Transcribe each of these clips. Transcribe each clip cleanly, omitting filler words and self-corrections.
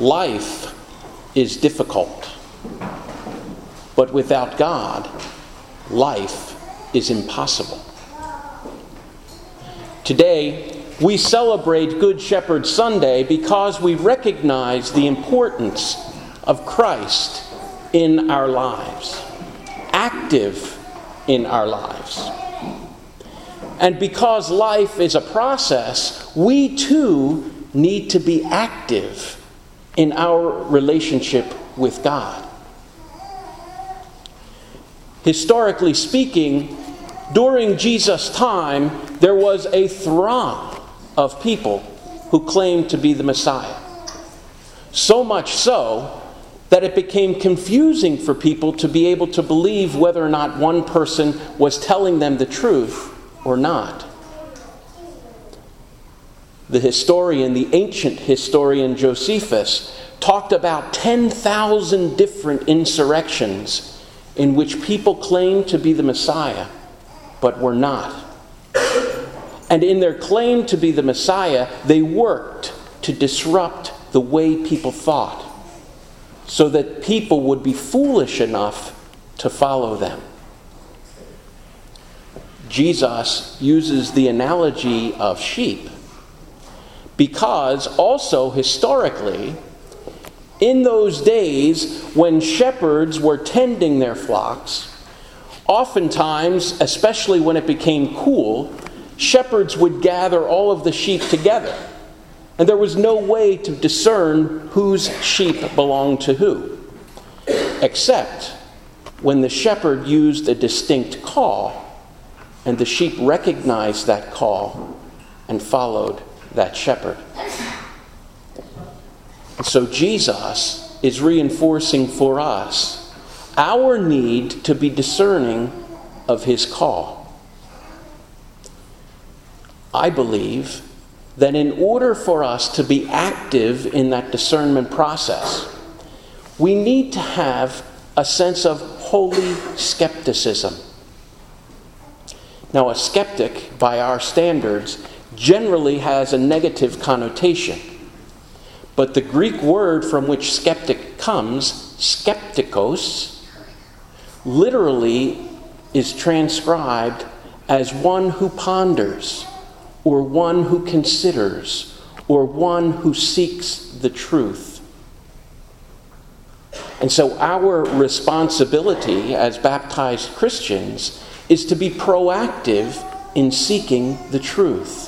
Life is difficult, but without God, life is impossible. Today, we celebrate Good Shepherd Sunday because we recognize the importance of Christ in our lives, active in our lives. And because life is a process, we too need to be active in our relationship with God. Historically speaking, during Jesus' time, there was a throng of people who claimed to be the Messiah. So much so that it became confusing for people to be able to believe whether or not one person was telling them the truth or not. The ancient historian Josephus, talked about 10,000 different insurrections in which people claimed to be the Messiah, but were not. And in their claim to be the Messiah, they worked to disrupt the way people thought, so that people would be foolish enough to follow them. Jesus uses the analogy of sheep because also historically, in those days when shepherds were tending their flocks, oftentimes, especially when it became cool, shepherds would gather all of the sheep together. And there was no way to discern whose sheep belonged to who, except when the shepherd used a distinct call, and the sheep recognized that call and followed that shepherd. And so Jesus is reinforcing for us our need to be discerning of his call. I believe that in order for us to be active in that discernment process, we need to have a sense of holy skepticism. Now, a skeptic, by our standards, generally has a negative connotation. But the Greek word from which skeptic comes, skeptikos, literally is transcribed as one who ponders, or one who considers, or one who seeks the truth. And so our responsibility as baptized Christians is to be proactive in seeking the truth.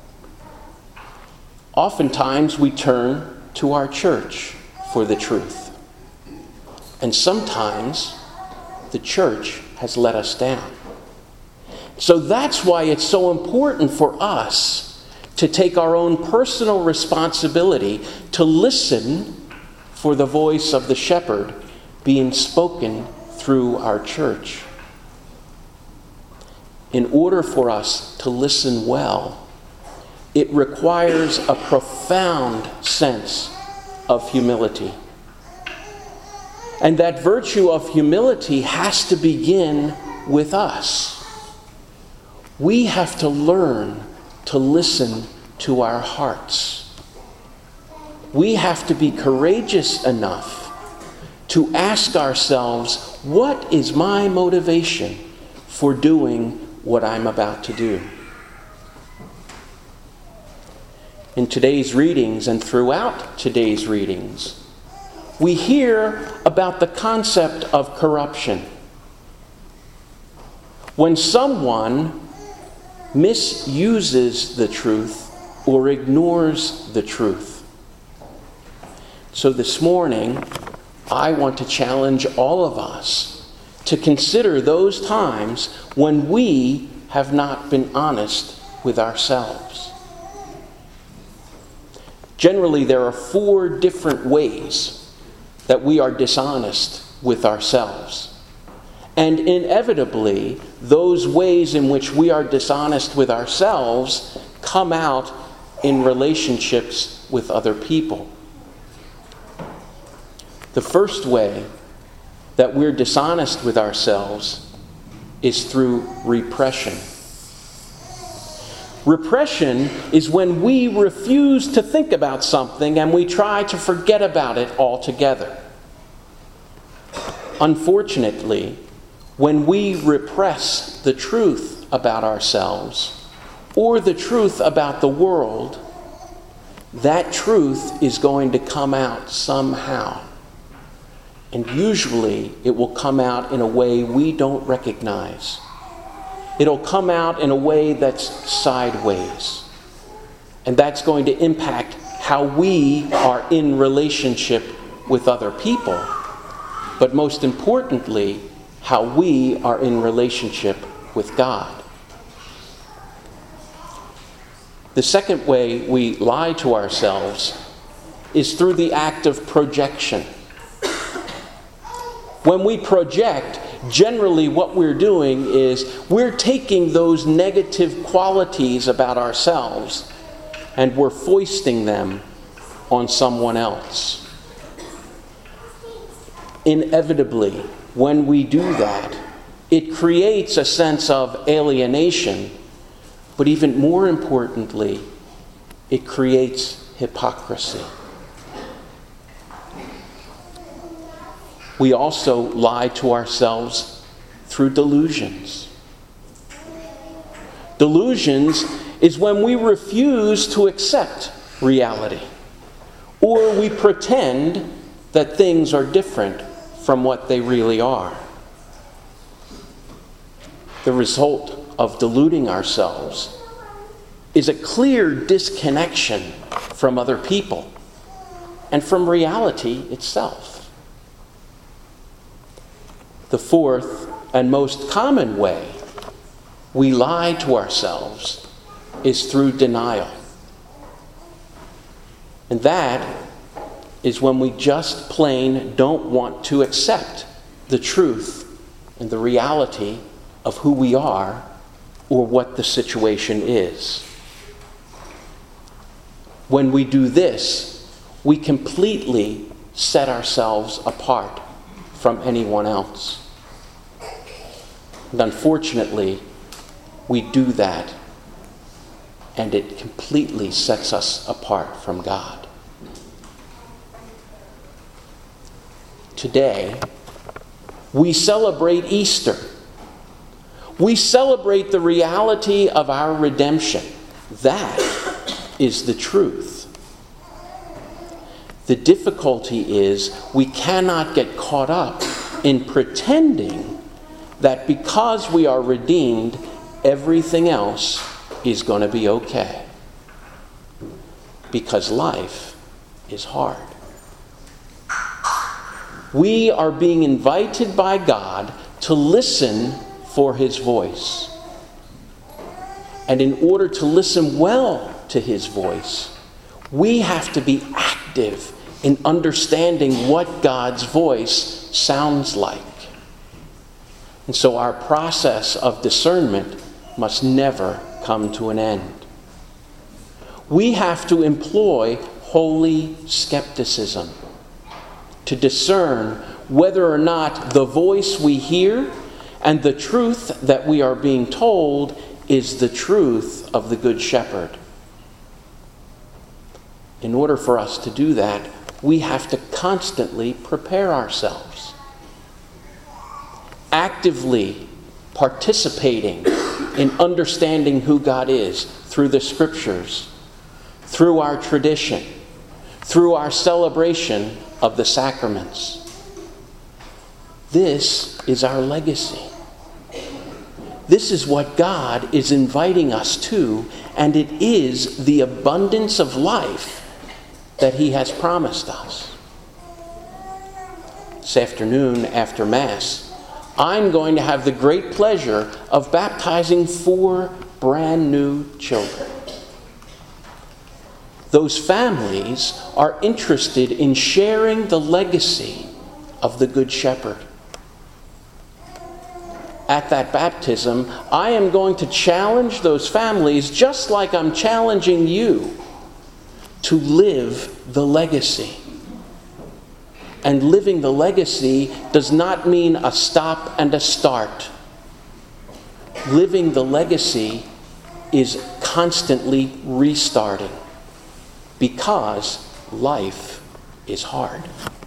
Oftentimes we turn to our church for the truth. And sometimes the church has let us down. So that's why it's so important for us to take our own personal responsibility to listen for the voice of the shepherd being spoken through our church. In order for us to listen well, it requires a profound sense of humility. And that virtue of humility has to begin with us. We have to learn to listen to our hearts. We have to be courageous enough to ask ourselves, what is my motivation for doing what I'm about to do? In today's readings and throughout today's readings, we hear about the concept of corruption. When someone misuses the truth or ignores the truth. So this morning, I want to challenge all of us to consider those times when we have not been honest with ourselves. Generally, there are 4 different ways that we are dishonest with ourselves. And inevitably, those ways in which we are dishonest with ourselves come out in relationships with other people. The first way that we're dishonest with ourselves is through repression. Repression is when we refuse to think about something and we try to forget about it altogether. Unfortunately, when we repress the truth about ourselves or the truth about the world, that truth is going to come out somehow. And usually it will come out in a way we don't recognize. It'll come out in a way that's sideways. And that's going to impact how we are in relationship with other people. But most importantly, how we are in relationship with God. The second way we lie to ourselves is through the act of projection. When we project, generally what we're doing is we're taking those negative qualities about ourselves and we're foisting them on someone else. Inevitably, when we do that, it creates a sense of alienation, but even more importantly, it creates hypocrisy. We also lie to ourselves through delusions. Delusions is when we refuse to accept reality, or we pretend that things are different from what they really are. The result of deluding ourselves is a clear disconnection from other people and from reality itself. The fourth and most common way we lie to ourselves is through denial. And that is when we just plain don't want to accept the truth and the reality of who we are or what the situation is. When we do this, we completely set ourselves apart from anyone else. And unfortunately, we do that, and it completely sets us apart from God. Today, we celebrate Easter. We celebrate the reality of our redemption. That is the truth. The difficulty is we cannot get caught up in pretending that because we are redeemed, everything else is going to be okay. Because life is hard. We are being invited by God to listen for His voice. And in order to listen well to His voice, we have to be active in understanding what God's voice sounds like. And so our process of discernment must never come to an end. We have to employ holy skepticism to discern whether or not the voice we hear and the truth that we are being told is the truth of the Good Shepherd. In order for us to do that, we have to constantly prepare ourselves. Actively participating in understanding who God is through the Scriptures, through our tradition, through our celebration of the sacraments. This is our legacy. This is what God is inviting us to, and it is the abundance of life that He has promised us. This afternoon after Mass, I'm going to have the great pleasure of baptizing 4 brand new children. Those families are interested in sharing the legacy of the Good Shepherd. At that baptism, I am going to challenge those families just like I'm challenging you to live the legacy. And living the legacy does not mean a stop and a start. Living the legacy is constantly restarting because life is hard.